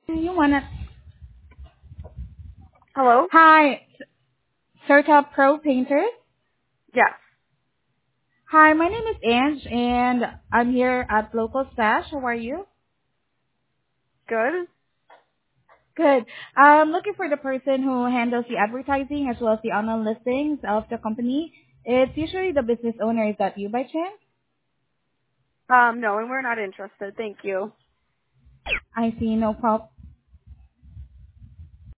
You wanna? Hello? Hi, Serta Pro Painters. Yes. Hi, my name is Ange, and I'm here at Local Stash. How are you? Good. Good. I'm looking for the person who handles the advertising as well as the online listings of the company. It's usually the business owner. Is that you by chance? No, and we're not interested. Thank you. I see. No problem.